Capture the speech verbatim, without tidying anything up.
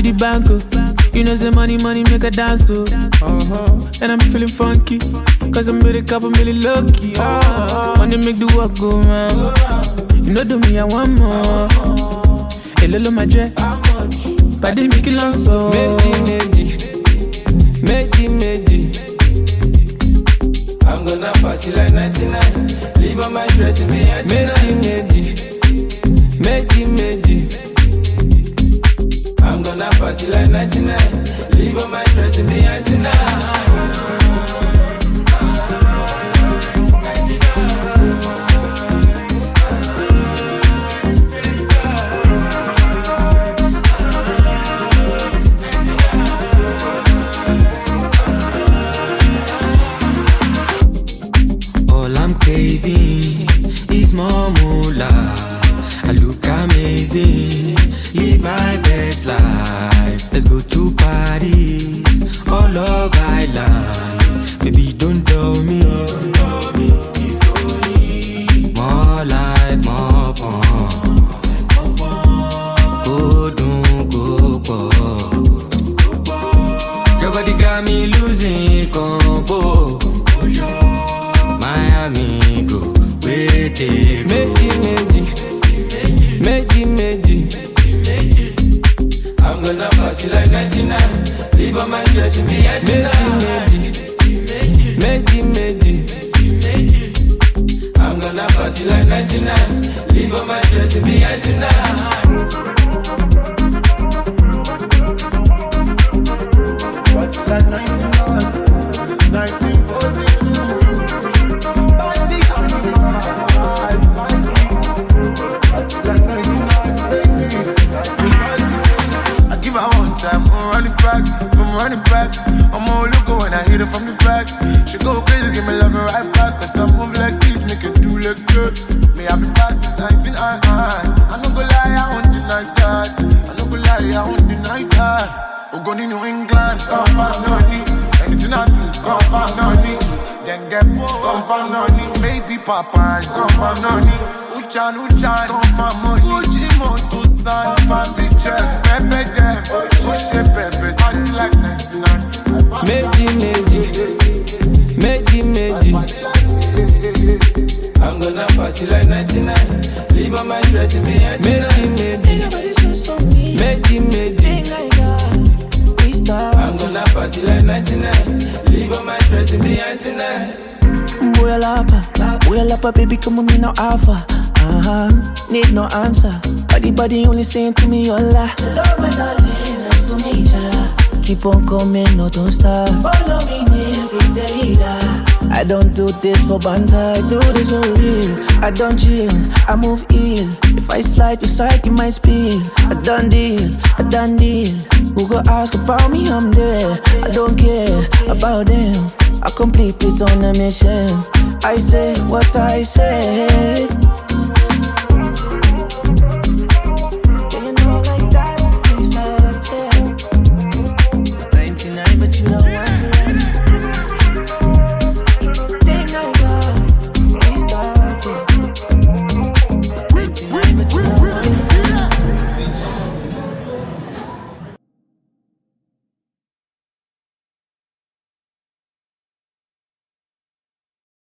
the bank, oh. You know, say money, money make a dance, oh. Uh-huh. And I'm feeling funky, cause I'm with a couple million lucky. Uh-huh. Money make the work go round. You know, do me, I want more. Hey, Lolo, my jet. Paddy, make it long, so. Meji, meji, meji, meji. I'm gonna party like ninety-nine. Leave all my stress in me at Meji, meji, meji, meji. I'm gonna party like ninety-nine. Leave all my stress in me at tonight. All I'm craving is more moolah. I look amazing, live my best life. Let's go to Paris, all of Island. Baby, don't tell me. More life, more fun. Go, don't go, go. Your body got me losing combo. Miami, go, wait, it, Meji, meji, meji, meji. I'm gonna party like ninety-nine. Leave all my stress in me at tonight. Meji, meji, meji. I'm gonna party like ninety-nine. Leave all my stress in me at tonight. Party like ninety-nine, nineteen forty-two. Party on my mind, party like ninety-nine, baby, nineteen forty-two. I give her one time, I'm running back, I'm running back. I'm all looking when I hit her from the back. She go crazy, give me love and right back. Cause I move like this, make it do look good. Me, I've been past since nineteen, I, I, I no go lie, I won't deny that. I no go lie, I won't deny that. We go to New England, come find money. Anything I do, come find money. Then get come find money. Maybe Popeyes, come find money. Uchan, Uchan, come find money. Fuji Moto San, come find the check. Pepe them, push it, Pepe. Party like ninety-nine. Meji, meji, meji, meji. I'm gonna party like ninety-nine. Leave all my stress in me at tonight. Meji, meji, meji. I'm gonna party like ninety-nine. Leave all my stress in me at tonight. Boy, lapa, boy, lapa, baby, come on, me no alpha. Uh-huh, need no answer. Body, body only saying to me, hola. Love my darling, nice to meet ya. Keep on coming, no, don't stop. Follow me near, bring the heater. I don't do this for banter, I do this for real. I don't chill, I move ill. If I slide, you side, you might spill. I done deal, I done deal. Who go ask about me, I'm there. I don't care about them. I complete it on a mission. I say what I said.